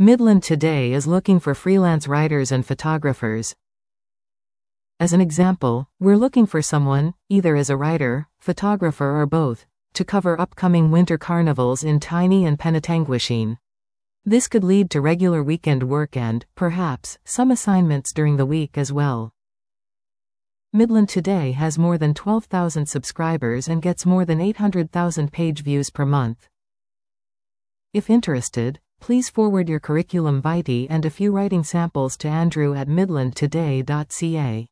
Midland Today is looking for freelance writers and photographers. As an example, we're looking for someone, either as a writer, photographer or both, to cover upcoming winter carnivals in Tiny and Penetanguishene. This could lead to regular weekend work and, perhaps, some assignments during the week as well. Midland Today has more than 12,000 subscribers and gets more than 800,000 page views per month. If interested, please forward your curriculum vitae and a few writing samples to Andrew@midlandtoday.ca.